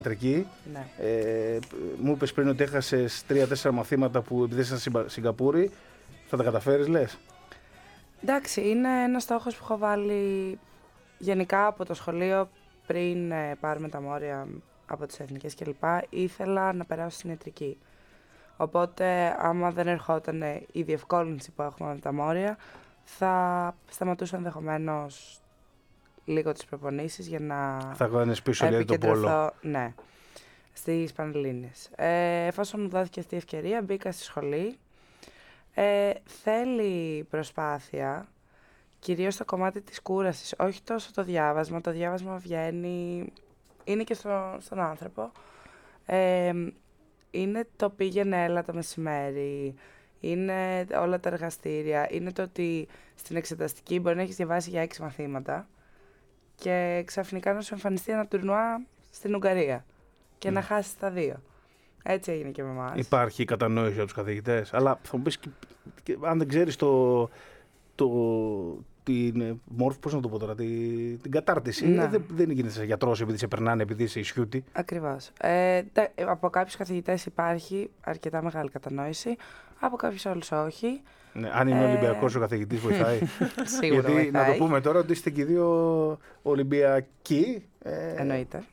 Ιατρική. Ναι. Μου είπες πριν ότι έχασες 3-4 μαθήματα που επειδή ήσασταν στην Σιγκαπούρη. Θα τα καταφέρεις, λες? Εντάξει, είναι ένας στόχος που έχω βάλει γενικά από το σχολείο πριν πάρουμε τα μόρια από τις εθνικές κλπ. Ήθελα να περάσω στην ιατρική. Οπότε, άμα δεν ερχόταν η διευκόλυνση που έχουμε με τα μόρια, θα σταματούσα ενδεχομένως λίγο τις προπονήσεις για να Θα κάνεις πίσω λίγο το πόλο. Ναι, στις Πανελλήνιες. Εφόσον μου δόθηκε αυτή η ευκαιρία, μπήκα στη σχολή. Θέλει προσπάθεια, κυρίως στο κομμάτι της κούρασης, όχι τόσο το διάβασμα. Το διάβασμα βγαίνει, είναι και στον άνθρωπο. Είναι το πήγαινε έλα το μεσημέρι, είναι όλα τα εργαστήρια, είναι το ότι στην εξεταστική μπορεί να έχεις διαβάσει για 6 μαθήματα και ξαφνικά να σου εμφανιστεί ένα τουρνουά στην Ουγγαρία και να χάσεις τα 2. Έτσι έγινε και με εμάς. Υπάρχει κατανόηση από τους καθηγητές, αλλά θα μου πεις και αν δεν ξέρεις την μόρφη, πώς να το πω τώρα, την κατάρτιση. Ναι. Δεν γίνεσαι γιατρός επειδή σε περνάνε, επειδή είσαι ισιούτη. Ακριβώς. Από κάποιους καθηγητές υπάρχει αρκετά μεγάλη κατανόηση, από κάποιους άλλους όχι. Ναι, αν είναι Ολυμπιακός ο καθηγητής βοηθάει. Σίγουρα Γιατί βοηθάει. να το πούμε τώρα ότι είστε και οι δύο Ολυμπιακοί. Εννοείται.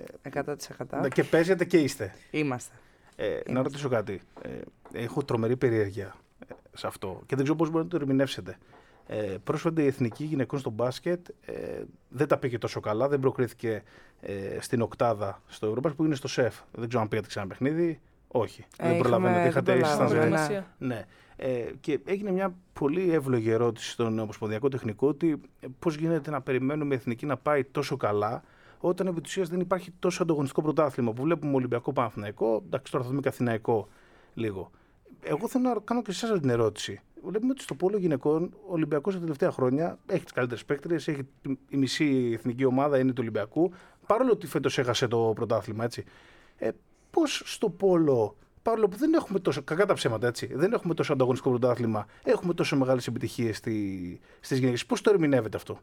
100%. Και παίζετε και είστε. Είμαστε. Να ρωτήσω κάτι. Έχω τρομερή περιέργεια σε αυτό και δεν ξέρω πώς μπορείτε να το ερμηνεύσετε. Πρόσφατα η Εθνική Γυναικών στο μπάσκετ δεν τα πήγε τόσο καλά, δεν προκρίθηκε στην οκτάδα στο Ευρώπας που είναι στο ΣΕΦ. Δεν ξέρω αν πήγατε ξανά παιχνίδι. Όχι. Δεν προλαβαίνετε. Είχατε προετοιμασία. Ναι. Και έγινε μια πολύ εύλογη ερώτηση στον Ομοσπονδιακό Τεχνικό ότι πώς γίνεται να περιμένουμε η Εθνική να πάει τόσο καλά όταν επί της ουσίας δεν υπάρχει τόσο ανταγωνιστικό πρωτάθλημα που βλέπουμε Ολυμπιακό Παναθηναϊκό. Εντάξει, τώρα θα δούμε Αθηναϊκό λίγο. Εγώ θέλω να κάνω και σε εσάς την ερώτηση. Βλέπουμε ότι στο πόλο γυναικών ο Ολυμπιακός τα τελευταία χρόνια έχει τις καλύτερες παίκτριες, έχει η μισή εθνική ομάδα είναι του Ολυμπιακού, παρόλο ότι φέτος έχασε το πρωτάθλημα, έτσι. Πώς στο πόλο, παρόλο που δεν έχουμε τόσο, κακά τα ψέματα, έτσι, δεν έχουμε τόσο ανταγωνιστικό πρωτάθλημα, έχουμε τόσο μεγάλες επιτυχίες στις γυναίκες, πώς το ερμηνεύετε αυτό?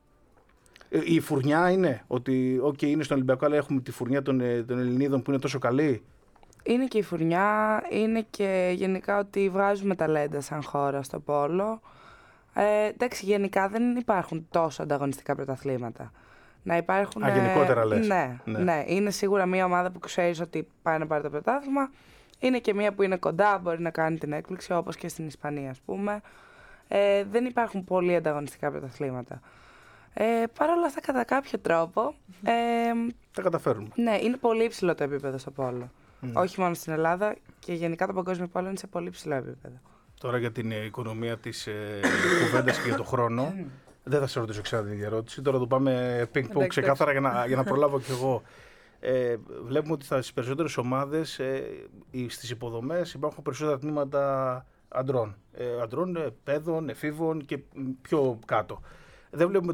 Η φουρνιά είναι ότι, είναι στον Ολυμπιακό, αλλά έχουμε τη φουρνιά των Ελληνίδων που είναι τόσο καλή. Είναι και η φουρνιά, είναι και γενικά ότι βγάζουμε ταλέντα σαν χώρα στο πόλο. Εντάξει, γενικά δεν υπάρχουν τόσο ανταγωνιστικά πρωταθλήματα. Να υπάρχουν. Γενικότερα λες. Ναι, είναι σίγουρα μια ομάδα που ξέρεις ότι πάει να πάρει το πρωτάθλημα. Είναι και μια που είναι κοντά, μπορεί να κάνει την έκπληξη, όπως και στην Ισπανία, ας πούμε. Δεν υπάρχουν πολύ ανταγωνιστικά πρωταθλήματα. Παρ' όλα αυτά, κατά κάποιο τρόπο. Τα καταφέρουμε. Ναι, είναι πολύ υψηλό το επίπεδο στο πόλο. Όχι μόνο στην Ελλάδα και γενικά το παγκόσμιο πόλο είναι σε πολύ ψηλό επίπεδο. Τώρα για την οικονομία της κουβέντας και για το χρόνο, δεν θα σε ρωτήσω ξανά την ίδια ερώτηση. Τώρα το πάμε ping-pong ξεκάθαρα για να προλάβω κι εγώ. Βλέπουμε ότι στις περισσότερες ομάδες, στις υποδομές υπάρχουν περισσότερα τμήματα αντρών. Αντρών, παιδών, εφήβων και πιο κάτω. Δεν βλέπουμε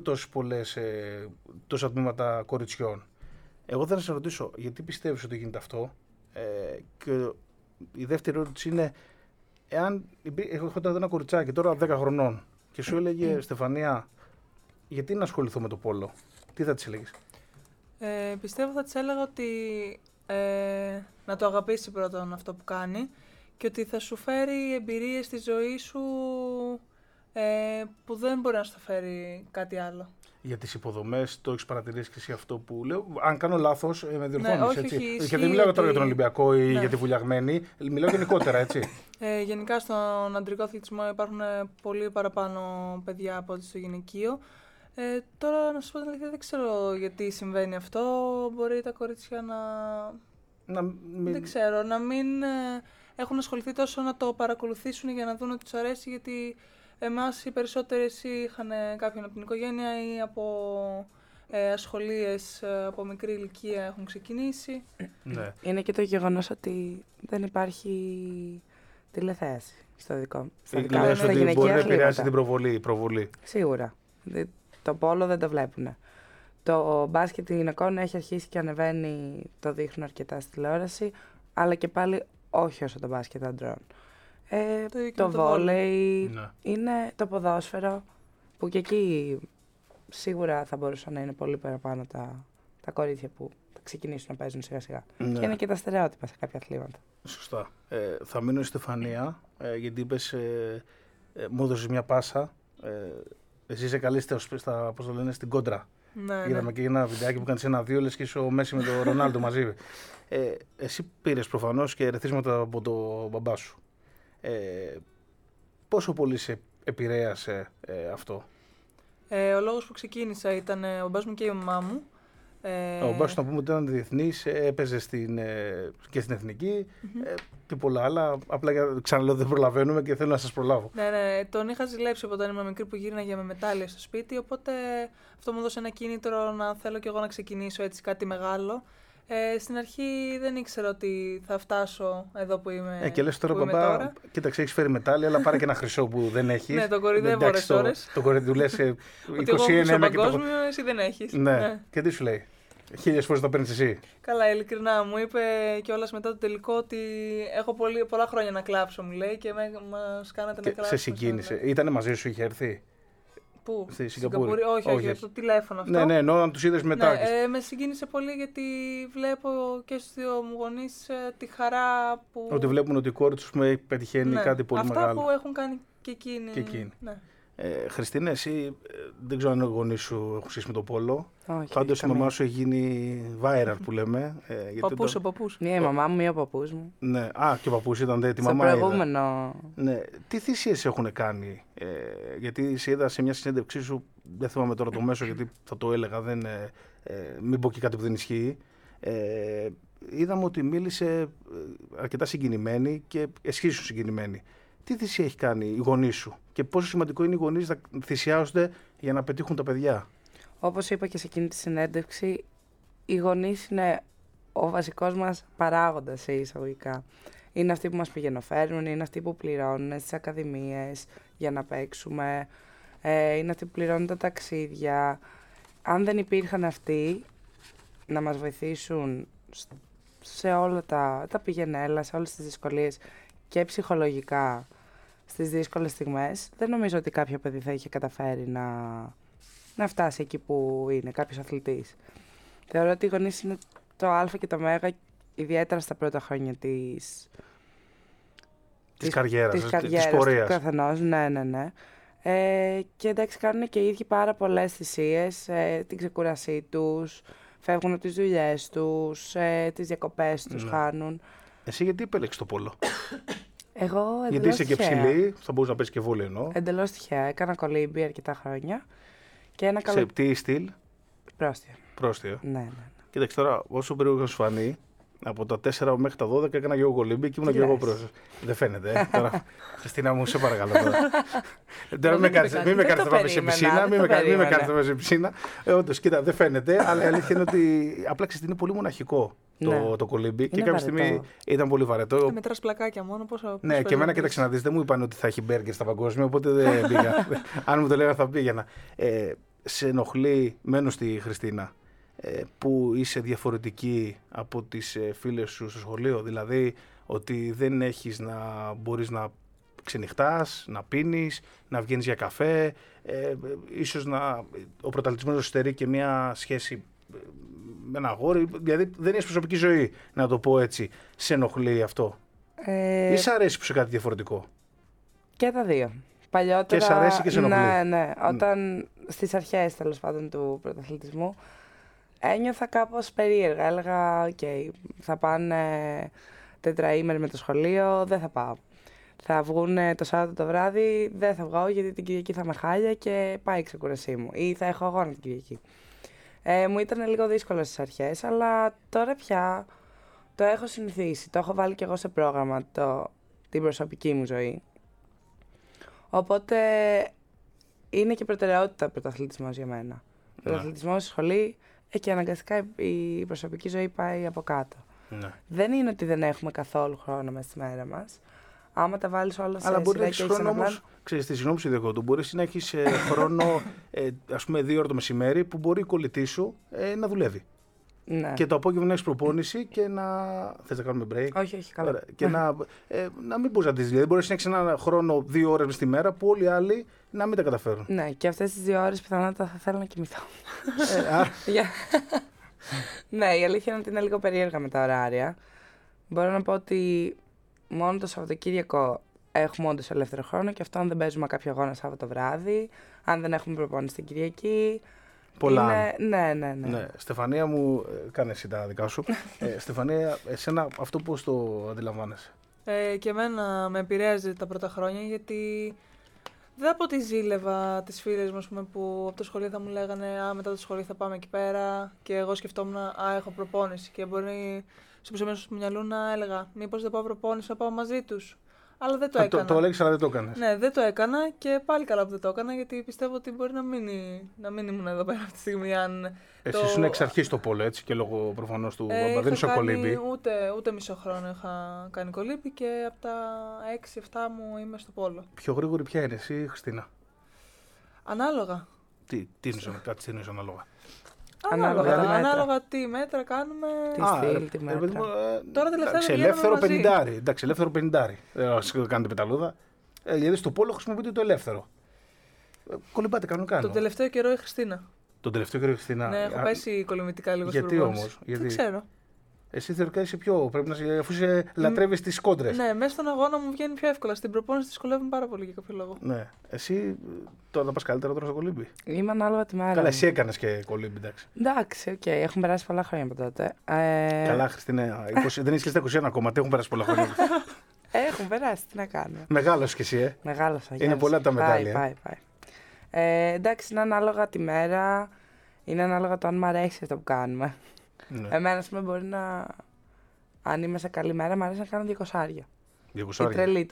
τόσα τμήματα κοριτσιών. Εγώ θα σε ρωτήσω, γιατί πιστεύεις ότι γίνεται αυτό? Και η δεύτερη ερώτηση είναι, εάν έχω τώρα ένα κοριτσάκι τώρα 10 χρονών και σου έλεγε Στεφανία, γιατί να ασχοληθώ με το πόλο, τι θα της έλεγες? Πιστεύω θα της έλεγα ότι να το αγαπήσει πρώτον αυτό που κάνει και ότι θα σου φέρει εμπειρίες στη ζωή σου που δεν μπορεί να σου φέρει κάτι άλλο. Για τις υποδομές, το έχεις παρατηρήσει και εσύ αυτό που λέω? Αν κάνω λάθος, με διορθώνεις, όχι, έτσι. όχι, Και δεν μιλάω τώρα για τον Ολυμπιακό ή για τη Βουλιαγμένη, μιλάω γενικότερα, έτσι. Γενικά στον αντρικό αθλητισμό υπάρχουν πολύ παραπάνω παιδιά από ό,τι στο γυναικείο. Τώρα, να σας πω την αλήθεια, δεν ξέρω γιατί συμβαίνει αυτό. Μπορεί τα κορίτσια δεν ξέρω, να μην έχουν ασχοληθεί τόσο να το παρακολουθήσουν για να δουν ότι τους αρέσει, γιατί εμάς οι περισσότερες είχαν κάποιον από την οικογένεια ή από ασχολίες από μικρή ηλικία έχουν ξεκινήσει. Ναι. Είναι και το γεγονός ότι δεν υπάρχει τηλεθέαση στο δικό. Λες ότι μπορεί να επηρεάσει την προβολή. Σίγουρα. Το πόλο δεν το βλέπουν. Το μπάσκετ γυναικών έχει αρχίσει και ανεβαίνει, το δείχνουν αρκετά στη τηλεόραση, αλλά και πάλι όχι όσο το μπάσκετ αντρών. Το βόλεϊ, είναι το ποδόσφαιρο, που και εκεί σίγουρα θα μπορούσαν να είναι πολύ παραπάνω τα κορίτσια που τα ξεκινήσουν να παίζουν σιγά-σιγά. Ναι. Και είναι και τα στερεότυπα σε κάποια αθλήματα. Σωστά. Θα μείνω στη Στεφανία, γιατί είπες, μου έδωσες μια πάσα. Εσύ είσαι καλή πώς το λένε, στην κόντρα. Ναι, Είδαμε και ένα βιντεάκι που κάνεις 1-2, λες και είσαι ο Μέση με τον Ρονάλντο μαζί. Εσύ πήρες προφανώς και ερεθίσματα από τον μπαμπά σου. Πόσο πολύ σε επηρέασε αυτό? Ο λόγος που ξεκίνησα ήταν ο μπαμπάς μου και η μαμά μου. Ο μπαμπάς σου, να πούμε ότι ήταν διεθνής, έπαιζε και στην εθνική και πολλά άλλα. Απλά ξαναλέω, δεν προλαβαίνουμε και θέλω να σας προλάβω. Ναι, τον είχα ζηλέψει από όταν ήμουν μικρή που γύρναγε με μετάλλια στο σπίτι, οπότε αυτό μου έδωσε ένα κίνητρο να θέλω κι εγώ να ξεκινήσω έτσι κάτι μεγάλο. Στην αρχή δεν ήξερα ότι θα φτάσω εδώ που είμαι. Και λες τώρα, μπαμπά, κοίταξε, έχεις φέρει μετάλλια, αλλά πάρε και ένα χρυσό που δεν έχεις. Ναι, το κοροϊδεύω ώρες. Το κοροϊδεύω, λες 21 με παγκόσμιο, εσύ δεν έχεις. Ναι. Και τι σου λέει? 1000 φορές το παίρνεις εσύ. Καλά, ειλικρινά μου είπε κιόλας μετά το τελικό ότι έχω πολλά χρόνια να κλάψω, μου λέει, και μας κάνατε να κλάψουμε. Σε συγκίνησε. Ήτανε μαζί σου, είχε έρθει? Πού? Στη Σιγκαπούρη? Όχι, από το τηλέφωνο αυτό. Ναι, ενώ αν τους είδες μετά. Ναι, με συγκίνησε πολύ γιατί βλέπω και στους δύο μου γονείς τη χαρά που... Ότι βλέπουν ότι η κόρη τους πετυχαίνει κάτι πολύ μεγάλο. Αυτά που έχουν κάνει και εκείνοι. Ναι. Χριστίνα, εσύ δεν ξέρω αν οι γονείς σου έχουν σχέση με το πόλο. Όχι. Πάντως η μαμά σου έχει γίνει viral που λέμε. Ο παππούς. Μία η μαμά μου, μία ο παππούς μου. Ναι, και ο παππούς ήταν τη στο μαμά. Προηγούμενο. Ναι. Τι θυσίες έχουν κάνει? Γιατί σε είδα σε μια συνέντευξή σου, δεν θυμάμαι τώρα το μέσο γιατί θα το έλεγα, μην πω και κάτι που δεν ισχύει. Είδαμε ότι μίλησε αρκετά συγκινημένη και εσχίσου συγκινημένη. Τι θυσία έχει κάνει οι γονείς σου και πόσο σημαντικό είναι οι γονείς να θυσιάζονται για να πετύχουν τα παιδιά? Όπως είπα και σε εκείνη τη συνέντευξη, οι γονείς είναι ο βασικός μας παράγοντας σε εισαγωγικά. Είναι αυτοί που μας πηγαινοφέρνουν, είναι αυτοί που πληρώνουν στις ακαδημίες για να παίξουμε, είναι αυτοί που πληρώνουν τα ταξίδια. Αν δεν υπήρχαν αυτοί να μας βοηθήσουν σε όλα τα πηγενέλα, σε όλες τις δυσκολίες και ψυχολογικά στις δύσκολες στιγμές, δεν νομίζω ότι κάποιο παιδί θα είχε καταφέρει να φτάσει εκεί που είναι κάποιος αθλητής. Θεωρώ ότι οι γονείς είναι το α και το μέγα, ιδιαίτερα στα πρώτα χρόνια της καριέρας, της πορείας του καθενός. Ναι. Και εντάξει, κάνουν και οι ίδιοι πάρα πολλές θυσίες, την ξεκούρασή τους, φεύγουν από τις δουλειές τους, τις διακοπές τους χάνουν. Εσύ γιατί επέλεξες το πόλο? Εγώ εντελώς γιατί είσαι τυχαία. και ψηλή, θα μπορούσα να παίζεις και βόλεϊ εννοώ. Εντελώς τυχαία. Έκανα κολύμπι αρκετά χρόνια. Και ένα Σε τι στυλ? Πρόστιο. Ναι. Κοίταξε τώρα, όσο περίεργο σου φανεί, από τα 4 μέχρι τα 12 έκανα και εγώ κολύμπι και ήμουν και εγώ πρόστιο. Δεν φαίνεται. Τώρα, Χριστίνα μου, σε παρακαλώ. Μην με κάνεις να πάμε σε πισίνα. Μην με κάνεις να πάμε σε πισίνα. Όντως, κοίτα, δεν φαίνεται, αλλά η αλήθεια είναι ότι απλά ξέρεις, είναι πολύ μοναχικό το κολύμπι και κάποια στιγμή ήταν πολύ βαρετό. Μετράς πλακάκια μόνο, πόσο. Ναι, και εμένα, κοίταξε να δεις, δεν μου είπαν ότι θα έχει μπέργκερ στα παγκόσμια, οπότε δεν πήγα. Αν μου το λέγανε θα πήγαινα. Σε ενοχλεί, μένω στη Χριστίνα, που είσαι διαφορετική από τις φίλες σου στο σχολείο? Δηλαδή ότι δεν έχεις να μπορείς να ξενυχτάς, να πίνεις, να βγαίνεις για καφέ, ίσως ο πρωταθλητισμός να στερεί και μια σχέση με ένα αγόρι, δηλαδή δεν έχεις προσωπική ζωή, να το πω έτσι. Σε ενοχλεί αυτό? Ή σ' αρέσει που είσαι κάτι διαφορετικό? Και τα δύο. Παλιότερα, και σ' αρέσει και σε ενοχλεί? Ναι. Όταν στις αρχές τέλος πάντων του πρωταθλητισμού ένιωθα κάπως περίεργα. Έλεγα, θα πάνε τετραήμερη με το σχολείο, δεν θα πάω. Θα βγουν το Σάββατο το βράδυ, δεν θα βγω γιατί την Κυριακή θα είμαι χάλια και πάει η ξεκούρασή μου. Ή θα έχω αγώνα την Κυριακή. Μου ήταν λίγο δύσκολο στις αρχές, αλλά τώρα πια το έχω συνηθίσει. Το έχω βάλει και εγώ σε πρόγραμμα την προσωπική μου ζωή. Οπότε είναι και προτεραιότητα πρωταθλητισμός για μένα. Πρωταθλητισμός στη σχολή και αναγκαστικά η προσωπική ζωή πάει από κάτω. Ναι. Δεν είναι ότι δεν έχουμε καθόλου χρόνο μέσα στη μέρα μας. Άμα τα βάλεις όλα σε αλλά μπορεί να έχεις χρόνο όμως, ξέρεις, συγγνώμη σου ιδιαίτερο, μπορείς να έχεις χρόνο, ας πούμε 2 ώρες το μεσημέρι, που μπορεί η κολλητή σου να δουλεύει. Ναι. Και το απόγευμα να έχεις προπόνηση και να. Θες να κάνουμε break? Όχι, καλά. Ωραία. Και να μην μπορείς να δεις. Δηλαδή, μπορείς να έχεις ένα χρόνο 2 ώρες μες τη μέρα που όλοι οι άλλοι να μην τα καταφέρουν. Ναι, και αυτές τις 2 ώρες πιθανότατα θα θέλω να κοιμηθώ. Ναι, η αλήθεια είναι ότι είναι λίγο περίεργα με τα ωράρια. Μπορώ να πω ότι μόνο το Σαββατοκύριακο έχουμε όντως ελεύθερο χρόνο και αυτό αν δεν παίζουμε κάποιο αγώνα Σάββατο βράδυ, αν δεν έχουμε προπόνηση την Κυριακή. Πολλά. Ναι. Στεφανία μου, κάνε εσύ τα δικά σου. Στεφανία, εσένα αυτό πώς το αντιλαμβάνεσαι? Και εμένα με επηρέαζε τα πρώτα χρόνια, γιατί δεν από τη ζήλευα τις φίλες μου, ας πούμε, που από το σχολείο θα μου λέγανε μετά το σχολείο θα πάμε εκεί πέρα και εγώ σκεφτόμουν έχω προπόνηση και μπορεί στο μέσο του μυαλού να έλεγα μήπως δεν πάω προπόνηση, να πάω μαζί τους. Αλλά δεν το έκανα. Το έλεγες, αλλά δεν το έκανες. Ναι, δεν το έκανα και πάλι καλά που δεν το έκανα, γιατί πιστεύω ότι μπορεί να μην ήμουν εδώ πέρα αυτή τη στιγμή. Εσύ ήσουν εξ αρχής στο πόλο, έτσι, και λόγω προφανώς του μπαμπά. Δεν ήσουν κολύμπη. Ούτε μισό χρόνο είχα κάνει κολύμπη και από τα 6-7 μου είμαι στο πόλο. Πιο γρήγορη ποια είναι, εσύ ή Χριστίνα? Ανάλογα. Τι είναι ανάλογα? Ανάλογα τι μέτρα κάνουμε. Τι στυλ, τι μέτρα. Τώρα τελευταία δεν ελεύθερο 50. Εντάξει, ελεύθερο 50. Δεν κάνετε πεταλούδα. Δηλαδή στο πόλο χρησιμοποιείτε το ελεύθερο. Κολυμπάτε κανονικά. Τον τελευταίο καιρό η Χριστίνα. Τον τελευταίο καιρό η Χριστίνα. Ναι, έχω πέσει κολυμβητικά λίγο στην Γιατί όμως? Δεν ξέρω. Εσύ θεωρητικά είσαι πρέπει αφού λατρεύεις τις κόντρες. Ναι, μέσα στον αγώνα μου βγαίνει πιο εύκολα. Στην προπόνηση δυσκολεύομαι πάρα πολύ για κάποιο λόγο. Ναι. Εσύ τώρα θα πας καλύτερα τώρα στο κολύμπι? Είμαι ανάλογα τη μέρα. Καλά, εσύ έκανες και κολύμπι, εντάξει. Εντάξει, οκ, έχουν περάσει πολλά χρόνια από τότε. Καλά, Χριστίνα, δεν είσαι στα 21 ακόμα, έχουν περάσει πολλά χρόνια. Έχουν περάσει, τι να κάνω. Μεγάλος κι εσύ, Μεγάλωσα. Είναι πολλά τα μετάλλια. Πάει. Εντάξει, είναι ανάλογα τη μέρα, είναι ανάλογα το αν μ' αρέσει αυτό που κάνουμε. Ναι. Εμένα, ας πούμε, μπορεί να. Αν είμαι σε καλή μέρα, μου αρέσει να κάνω 200. Η τρελή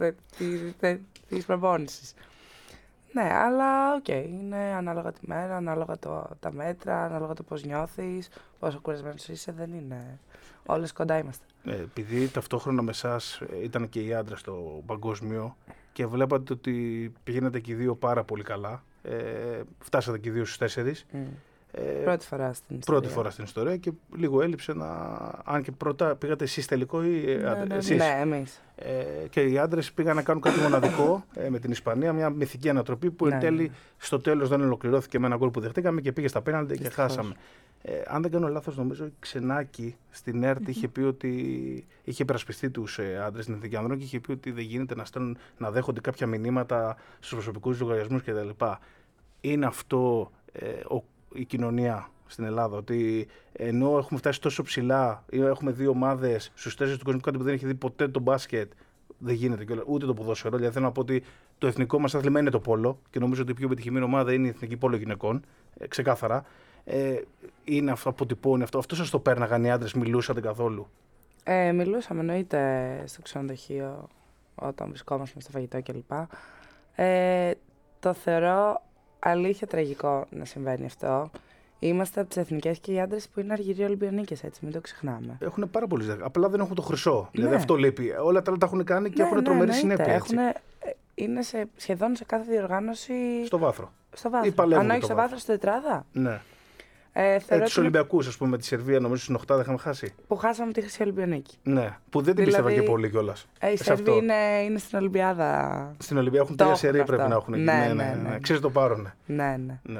της προπόνησης. Ναι, αλλά οκ, είναι ανάλογα τη μέρα, ανάλογα τα μέτρα, ανάλογα το πώς νιώθεις, πόσο κουρασμένος είσαι, δεν είναι. Όλες κοντά είμαστε. Επειδή ταυτόχρονα με εσάς ήταν και οι άντρες στο παγκόσμιο και βλέπατε ότι πηγαίνατε και οι δύο πάρα πολύ καλά, φτάσατε και οι δύο στους 4. Πρώτη φορά στην ιστορία και λίγο έλειψε να. Αν και πρώτα πήγατε εσείς τελικό ή εσείς? Ναι, εμείς. Και οι άντρες πήγαν να κάνουν κάτι μοναδικό με την Ισπανία, μια μυθική ανατροπή που εν τέλει στο τέλος δεν ολοκληρώθηκε με ένα γκολ που δεχτήκαμε και πήγε στα πέναλτι και χάσαμε. Αν δεν κάνω λάθος, νομίζω η Ξενάκη στην ΕΡΤ είχε πει ότι είχε υπερασπιστεί τους άντρες στην Εθνική Ανδρών και είχε πει ότι δεν γίνεται να δέχονται κάποια μηνύματα στους προσωπικούς λογαριασμούς κτλ. Είναι αυτό η κοινωνία στην Ελλάδα, ότι ενώ έχουμε φτάσει τόσο ψηλά, έχουμε δύο ομάδες στους 4 του κόσμου, κάτι που δεν έχει δει ποτέ το μπάσκετ, δεν γίνεται ούτε το ποδόσφαιρο. Δηλαδή θέλω να πω ότι το εθνικό μας άθλημα είναι το πόλο και νομίζω ότι η πιο επιτυχημένη ομάδα είναι η Εθνική Πόλο Γυναικών, ξεκάθαρα. Είναι αυτό, αποτυπώνει αυτό. Αυτό σας το πέρναγαν οι άντρες, μιλούσατε καθόλου? Μιλούσαμε, εννοείται, στο ξενοδοχείο όταν βρισκόμασταν στο φαγητό κλπ. Το θεωρώ αλήθεια τραγικό να συμβαίνει αυτό. Είμαστε από τις εθνικές και οι άντρες που είναι αργυροί Ολυμπιονίκες, έτσι, μην το ξεχνάμε. Έχουν πάρα πολλοί ζευγάρια. Απλά δεν έχουν το χρυσό. Ναι. Δηλαδή αυτό λείπει. Όλα τα άλλα τα έχουν κάνει και έχουν τρομερή συνέπεια. Είναι σχεδόν σε κάθε διοργάνωση. Στο βάθρο. Αν όχι στο βάθρο, στο τετράδα. Ναι. Τους Ολυμπιακούς, ας πούμε, με τη Σερβία, νομίζω στην οκτάδα είχαμε χάσει. Που χάσαμε τη Χρυσή Ολυμπιονίκη. Ναι, που δεν την πίστευα και πολύ κιόλας. Οι Σέρβοι είναι στην Ολυμπιάδα. Στην Ολυμπιάδα έχουν 3 σερί, πρέπει να έχουν. Ναι. Ξέρεις, το πάρουνε. Ναι.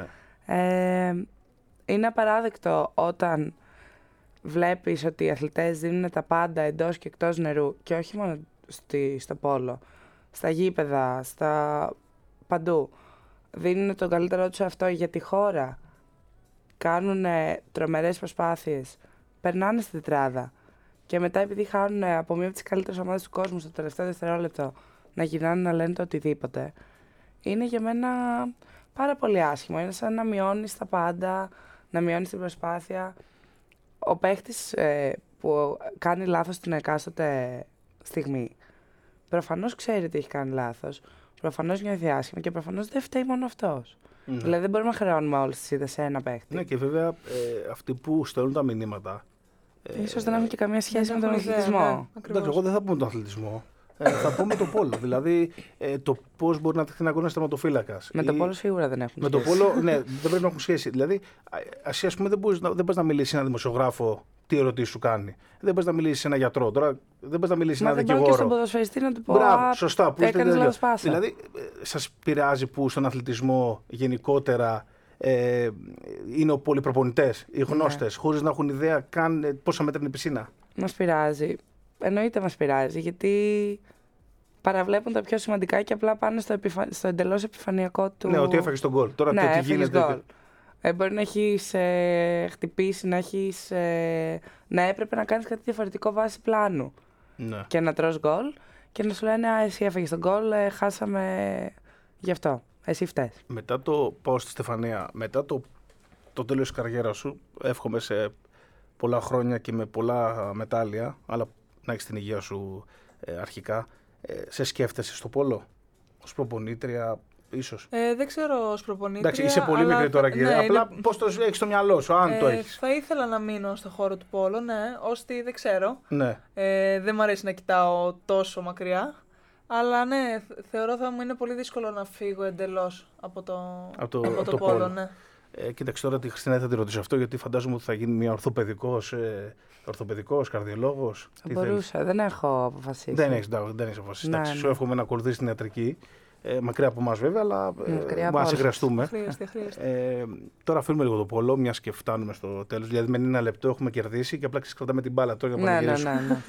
Είναι απαράδεκτο όταν βλέπεις ότι οι αθλητές δίνουν τα πάντα εντός και εκτός νερού και όχι μόνο στο πόλο, στα γήπεδα, παντού. Δίνουν τον καλύτερό τους αυτό για τη χώρα. Κάνουν τρομερές προσπάθειες, περνάνε στη τετράδα και μετά επειδή χάνουν από μία από τις καλύτερες ομάδες του κόσμου στο τελευταίο δευτερόλεπτο να γυρνάνε να λένε το οτιδήποτε, είναι για μένα πάρα πολύ άσχημο. Είναι σαν να μειώνεις τα πάντα, να μειώνεις την προσπάθεια. Ο παίχτης που κάνει λάθος την εκάστοτε στιγμή, προφανώς ξέρει ότι έχει κάνει λάθος, προφανώς νιώθει άσχημα και προφανώς δεν φταίει μόνο αυτός. Ναι. Δηλαδή δεν μπορούμε να χρεώνουμε όλες τις είδες σε ένα παίχτη. Ναι, και βέβαια αυτοί που στέλνουν τα μηνύματα. Ίσως δεν έχουν και καμία σχέση με τον αθλητισμό. Εντάξει, εγώ δεν θα πούμε τον αθλητισμό. Θα πούμε το πόλο. Δηλαδή το πώς μπορεί να τεχνεί ένα αγώνα τερματοφύλακας. Με το πόλο σίγουρα δεν έχουν σχέση. Με το πόλο, ναι, δεν πρέπει να έχουν σχέση. Δηλαδή, ας πούμε, δεν πας να μιλήσεις σε έναν δημοσιογράφο τι ερωτήσεις σου κάνει. Δεν πας να μιλήσεις σε έναν γιατρό. Τώρα δεν πας να μιλήσεις σε έναν δικηγόρο. Και στον ποδοσφαιριστή να του πω. Μπράβο, σωστά. Έκανες λάθος πάσα. Δηλαδή, σας πειράζει που στον αθλητισμό γενικότερα είναι πολυπροπονητές, οι γνώστες, χωρίς να έχουν ιδέα καν πόσα μέτρα είναι η πισίνα. Μας πειράζει. Εννοείται μας πειράζει, γιατί παραβλέπουν τα πιο σημαντικά και απλά πάνε στο εντελώς επιφανειακό του. Ναι, ότι έφαγες τον γκολ. Τώρα ναι, τι γίνεται. Μπορεί να έχεις χτυπήσει, να έπρεπε να κάνεις κάτι διαφορετικό βάση πλάνου. Ναι. Και να τρως γκολ και να σου λένε εσύ έφαγες τον γκολ, χάσαμε γι' αυτό. Εσύ φταίς. Μετά το πάω στη Στεφανία, μετά το τέλος της καριέρας σου, εύχομαι σε πολλά χρόνια και με πολλά μετάλλια, αλλά να έχεις την υγεία σου αρχικά. Σε σκέφτεσαι στο πόλο, ως προπονήτρια, ίσως? Δεν ξέρω ως προπονήτρια. Εντάξει, είσαι πολύ μικρή τώρα, κύριε. Ναι, απλά πώς το έχεις στο μυαλό σου, αν το έχεις. Θα ήθελα να μείνω στο χώρο του πόλο, ναι, ώστε δεν ξέρω. Ναι. Δεν μου αρέσει να κοιτάω τόσο μακριά. Αλλά ναι, θεωρώ θα μου είναι πολύ δύσκολο να φύγω εντελώς από το πόλο. Ναι. Κοίταξε τώρα τη Χριστίνα, θα τη ρωτήσω αυτό, γιατί φαντάζομαι ότι θα γίνει μια ορθοπαιδικός, καρδιολόγος. Θα μπορούσα, δεν έχω αποφασίσει. Δεν έχεις αποφασίσει. Ναι, Σου εύχομαι να ακολουθείς την ιατρική. Μακριά από εμάς βέβαια, αλλά να σε χρειαστούμε. Χρειάζεται. Τώρα αφήνουμε λίγο το πόλο, μιας και φτάνουμε στο τέλος. Δηλαδή με ένα λεπτό έχουμε κερδίσει και απλά κρατάμε την μπάλα τώρα για να πανηγυρίσουμε.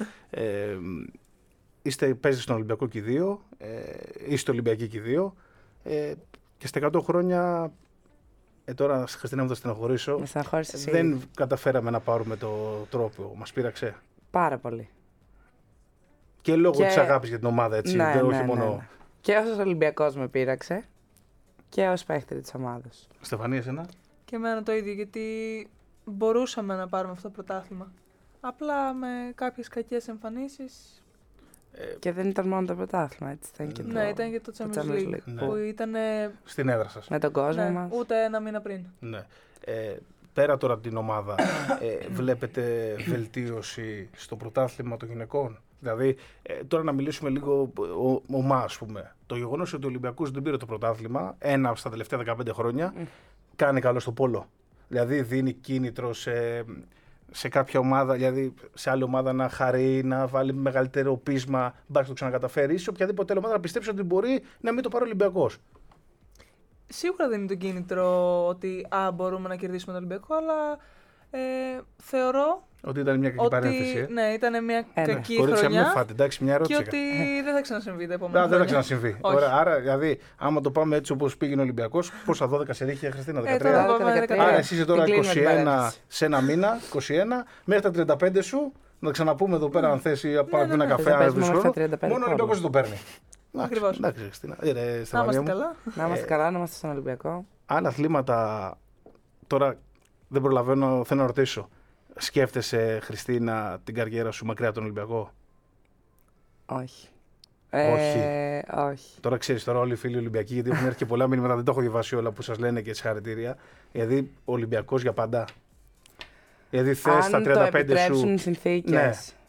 Παίζετε στον Ολυμπιακό και οι δύο, είστε Ολυμπιακοί και οι δύο, και στα 100 χρόνια, τώρα Χριστίνα μου θα στεναχωρήσω, δεν καταφέραμε να πάρουμε το τρόπο, μας πείραξε. Πάρα πολύ. Και λόγω της αγάπης για την ομάδα, έτσι, όχι μόνο... Ναι. Και ως Ολυμπιακός με πείραξε και ως παίχτη της ομάδας. Στεφανία, εσένα? Και εμένα το ίδιο, γιατί μπορούσαμε να πάρουμε αυτό το πρωτάθλημα. Απλά με κάποιες κακές εμφανίσεις. Και δεν ήταν μόνο το πρωτάθλημα, έτσι. Ήταν και το Champions League. Ναι. Που ήταν. Στην έδρα σας. Με τον κόσμο μας. Ούτε ένα μήνα πριν. Ναι. Πέρα τώρα από την ομάδα, βλέπετε βελτίωση στο πρωτάθλημα των γυναικών? Δηλαδή, τώρα να μιλήσουμε λίγο ομά, ας πούμε. Το γεγονός ότι ο Ολυμπιακός δεν πήρε το πρωτάθλημα, ένα στα τελευταία 15 χρόνια, κάνει καλό στο πόλο. Δηλαδή, δίνει κίνητρο σε κάποια ομάδα, δηλαδή σε άλλη ομάδα να χαρεί, να βάλει μεγαλύτερο πείσμα, μπας το ξανακαταφέρει, ή σε οποιαδήποτε άλλη ομάδα να πιστέψει ότι μπορεί να μην το πάρει ο Ολυμπιακός. Σίγουρα δεν είναι το κίνητρο ότι μπορούμε να κερδίσουμε τον Ολυμπιακό, αλλά θεωρώ ότι ήταν μια κακή παρένθεση. Ναι, ήταν μια κακή χρονιά. Μην φάτε, εντάξει, μια ερώτηση. Και ότι δεν θα ξανασυμβεί τα επόμενα χρόνια. Δεν θα ξανασυμβεί. Άρα, δηλαδή, άμα το πάμε έτσι όπως πήγαινε ο Ολυμπιακός, πόσα 12 σερίχια, Χριστίνα, 13. Άρα, εσύ είσαι τώρα 21 σε ένα μήνα, 21, μέχρι τα 35 σου, να ξαναπούμε εδώ πέρα, αν θες, ή πάμε να ένα καφέ, αν μόνο ο Ολυμπιακός δεν το παίρνει. Ακριβώς. Εντάξει, Χριστίνα. Να είμαστε καλά. Να είμαστε καλά, να είμαστε στον Ολυμπιακό. Άλλα αθλήματα, τώρα δεν προλαβαίνω, θέλω να ρωτήσω. Σκέφτεσαι, Χριστίνα, την καριέρα σου μακριά από τον Ολυμπιακό? Όχι. Όχι. Τώρα ξέρεις, τώρα όλοι οι φίλοι Ολυμπιακοί, γιατί έχουν έρθει και πολλά μήνυματα, δεν τα έχω διαβάσει όλα που σας λένε και συγχαρητήρια. Δηλαδή, ο Ολυμπιακός για παντά. Δηλαδή, θες στα 35 σου. Αν το επιτρέψουν οι συνθήκες, ναι,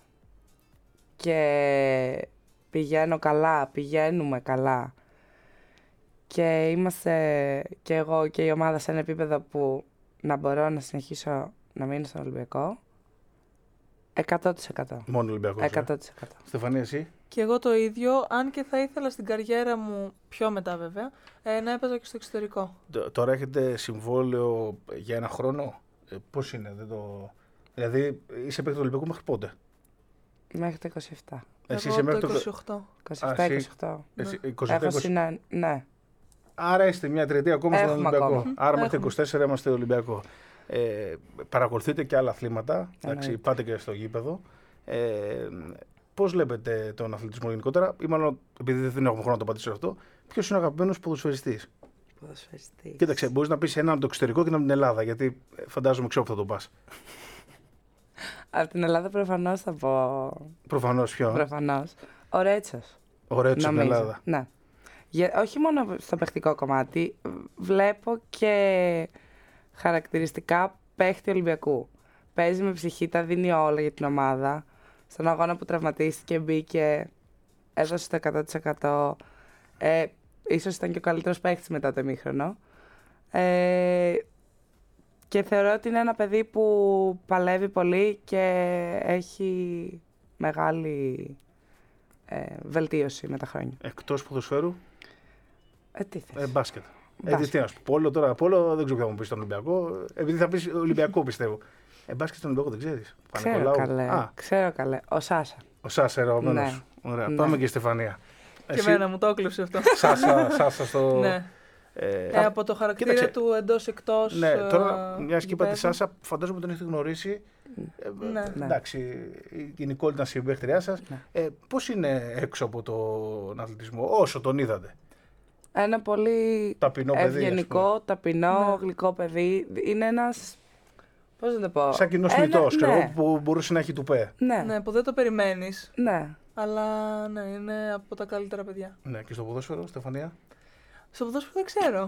και πηγαίνουμε καλά και είμαστε και εγώ και η ομάδα σε ένα επίπεδο που να μπορώ να συνεχίσω να μείνω στον Ολυμπιακό, 100%. Μόνο Ολυμπιακός. 100%. Στεφανία, εσύ? Και εγώ το ίδιο, αν και θα ήθελα στην καριέρα μου, πιο μετά βέβαια, να έπαιζα και στο εξωτερικό. Τώρα έχετε συμβόλαιο για ένα χρόνο. Πώς είναι, δηλαδή είσαι παίκτη του Ολυμπιακού μέχρι πότε? Μέχρι το 27. Εσύ εγώ είσαι μέχρι το 27. 28. Ναι. Άρα είστε μια τριετία ακόμα στον Ολυμπιακό. Ακόμα. Άρα μέχρι 24 είμαστε Ολυμπιακό. Παρακολουθείτε και άλλα αθλήματα. Εντάξει, πάτε και στο γήπεδο. Πώς βλέπετε τον αθλητισμό γενικότερα, ή μάλλον επειδή δεν έχουμε χρόνο να το απαντήσω αυτό, ποιος είναι ο αγαπημένος ποδοσφαιριστής? Κοίταξε, μπορείς να πεις έναν από το εξωτερικό και έναν από την Ελλάδα, γιατί φαντάζομαι ξέρω που θα το πας. Από την Ελλάδα προφανώς θα πω. Προφανώς ποιο? Προφανώς. Ο Ρέτσος. Ο Ρέτσος στην Ελλάδα. Ναι. Όχι μόνο στο παιχτικό κομμάτι, βλέπω και χαρακτηριστικά παίχτη Ολυμπιακού. Παίζει με ψυχή, τα δίνει όλα για την ομάδα. Στον αγώνα που τραυματίστηκε, μπήκε, έδωσε το 100%. Ίσως ήταν και ο καλύτερος παίχτης μετά το ημίχρονο. Και θεωρώ ότι είναι ένα παιδί που παλεύει πολύ και έχει μεγάλη βελτίωση με τα χρόνια. Εκτός ποδοσφαίρου? Τι θες? Μπάσκετ. Τι να σου πω, Πόλο δεν ξέρω ποιο θα μου πει στον Ολυμπιακό. Επειδή θα πει Ολυμπιακό, πιστεύω. Μπάσκετ στον Ολυμπιακό δεν ξέρει. Ξέρω καλέ. Ο Σάσα. Ο Σάσα, ερωμένο. Ναι. Ωραία. Ναι. Πάμε και η Στεφανία. Και εμένα μου το έκλεισε αυτό. Σάσα στο. Ναι. Από το χαρακτήρα κοίταξε, του εντός-εκτός. Ναι, τώρα μια και είπα τη γηπέδου. Σάσα, φαντάζομαι τον έχετε γνωρίσει. Ναι. Εντάξει, η Νικόλη ήταν συμπαίχτριά σα. Ναι. Πώς είναι έξω από τον αθλητισμό, όσο τον είδατε? Ένα πολύ Ταπεινό παιδί, ευγενικό, ταπεινό, γλυκό παιδί. Είναι ένας. Πώς να το πω. Σαν κοινός μητός, ναι. που μπορούσε να έχει τουπέ. Ναι. Που δεν το περιμένεις. Ναι. Αλλά ναι, είναι από τα καλύτερα παιδιά. Ναι, και στο ποδόσφαιρο, Στεφανία. Στο ποδόσφαιρο δεν ξέρω.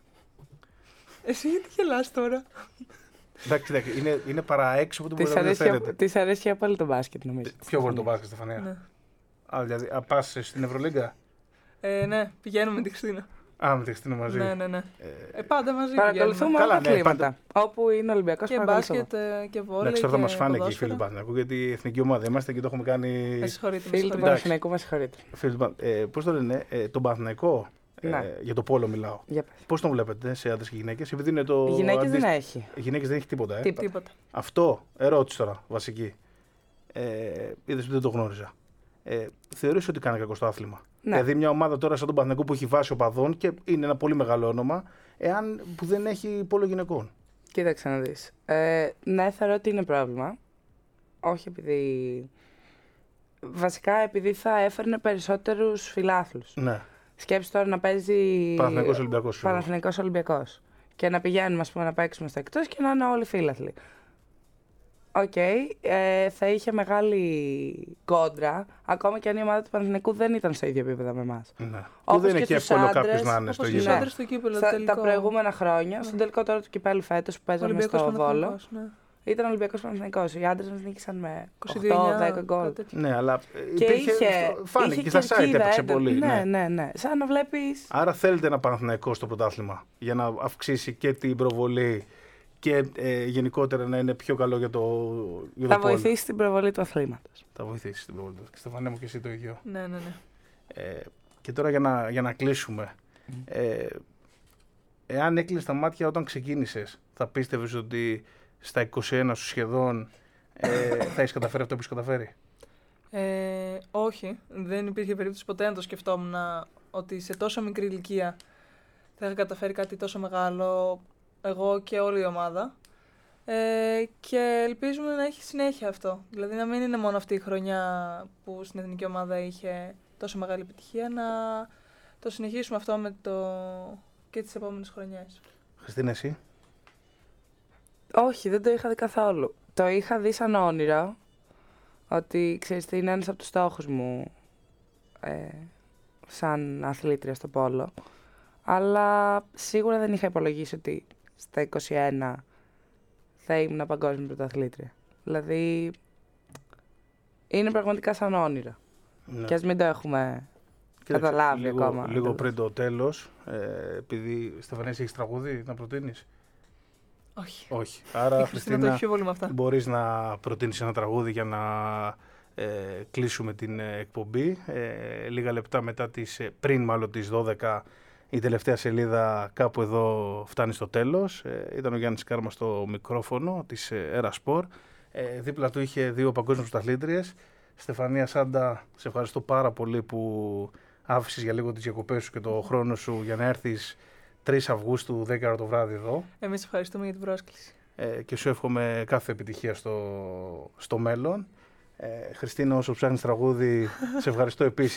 Εσύ γιατί γελάς τώρα? Εντάξει, είναι παρά έξω από το που δεν θέλετε. Της αρέσει πάλι το μπάσκετ, νομίζω. Ποιο πολύ το μπάσκετ, Στεφανία? Ναι. Δηλαδή, πας στην Ευρωλίγκα. Ναι, πηγαίνουμε με τη Χριστίνα. Με τη Χριστίνα μαζί. Ναι. Πάντα μαζί Παρακολουθούμε όλα τα κλίματα. Όπου είναι Ολυμπιακός, και μπάσκετ και βόλεϊ. Εντάξει, τώρα θα μας φάνε και οι φίλοι του Παναθηναϊκού, γιατί η εθνική ομάδα είμαστε και το έχουμε κάνει. Με συγχωρείτε. Φίλοι του Παναθηναϊκού, με συγχωρείτε. Πώς το λένε, τον Παναθηναϊκό, για το πόλο μιλάω. Πώς τον βλέπετε σε άντρες και γυναίκες? Επειδή είναι το. Γυναίκες δεν έχει. Γυναίκες δεν έχει τίποτα. Τίποτα. Αυτό, ερώτηση τώρα, βασική. Είδες που δεν το γνώριζα. Θεωρείς ότι κάνει κακό στο άθλημα? Ναι. Δηλαδή, μια ομάδα τώρα σαν τον Παναθηναϊκό που έχει βάση οπαδών και είναι ένα πολύ μεγάλο όνομα, που δεν έχει πόλο γυναικών. Κοίταξε να δεις. Ναι, θεωρώ ότι είναι πρόβλημα. Όχι επειδή. Βασικά επειδή θα έφερνε περισσότερους φιλάθλους. Ναι. Σκέψου τώρα να παίζει. Παναθηναϊκός Ολυμπιακός. Και να πηγαίνουμε, ας πούμε, να παίξουμε στο εκτός και να είναι όλοι φίλαθλοι. Οκ, θα είχε μεγάλη κόντρα, ακόμα και αν η ομάδα του Παναθηναϊκού δεν ήταν στο ίδιο επίπεδο με εμάς. Ναι. Που δεν είναι και εύκολο κάποιος να είναι στο ίδιο. γήπεδο. Στο κύπελλο, τα προηγούμενα χρόνια, στον τελικό τώρα του κυπέλλου φέτος που παίζαμε στο Βόλο, ήταν Ολυμπιακός Παναθηναϊκός. Οι άντρες μας νίκησαν με 8-10 γκολ. Ναι, αλλά και φάνηκε και στα site έπαιξε πολύ. Ναι. Σαν να βλέπεις. Άρα θέλετε ένα Παναθηναϊκό στο πρωτάθλημα για να αυξήσει και την προβολή και γενικότερα να είναι πιο καλό για το θα βοηθήσει την προβολή του αθλήματος. Θα βοηθήσει την προβολή του. Και Στεφανέ μου και εσύ το ίδιο. Ναι. Και τώρα για να κλείσουμε. Εάν έκλεισες τα μάτια όταν ξεκίνησες, θα πίστευες ότι στα 21 σου σχεδόν θα έχεις καταφέρει αυτό που έχεις καταφέρει? Όχι. Δεν υπήρχε περίπτωση ποτέ να το σκεφτόμουν ότι σε τόσο μικρή ηλικία θα είχα καταφέρει κάτι τόσο μεγάλο, εγώ και όλη η ομάδα. Και ελπίζουμε να έχει συνέχεια αυτό. Δηλαδή να μην είναι μόνο αυτή η χρονιά που στην εθνική ομάδα είχε τόσο μεγάλη επιτυχία, να το συνεχίσουμε αυτό και τις επόμενες χρονιές. Χριστίνα, εσύ? Όχι, δεν το είχα δει καθόλου. Το είχα δει σαν όνειρο, ότι ξέρεις τι, είναι ένας από τους στόχους μου σαν αθλήτρια στο πόλο. Αλλά σίγουρα δεν είχα υπολογίσει ότι στα 21 θα ήμουν παγκόσμια πρωταθλήτρια. Δηλαδή, είναι πραγματικά σαν όνειρο. Ναι. Και ας μην το έχουμε καταλάβει ακόμα. Λίγο πριν το τέλος, επειδή Στεφανία έχεις τραγούδι να προτείνεις? Όχι. Άρα, Χριστίνα, αυτά. Μπορείς να προτείνεις ένα τραγούδι για να κλείσουμε την εκπομπή. Λίγα λεπτά μετά πριν μάλλον τις 12, η τελευταία σελίδα κάπου εδώ φτάνει στο τέλος. Ήταν ο Γιάννης Κάρμας στο μικρόφωνο της Erasport. Δίπλα του είχε 2 παγκόσμιες πρωταθλήτριες. Στεφανία Σάντα, σε ευχαριστώ πάρα πολύ που άφησες για λίγο τις διακοπές σου και το χρόνο σου για να έρθεις 3 Αυγούστου 10 το βράδυ εδώ. Εμείς ευχαριστούμε για την πρόσκληση. Και σου εύχομαι κάθε επιτυχία στο μέλλον. Χριστίνα, όσο ψάχνεις τραγούδι, σε ευχαριστώ επίσης.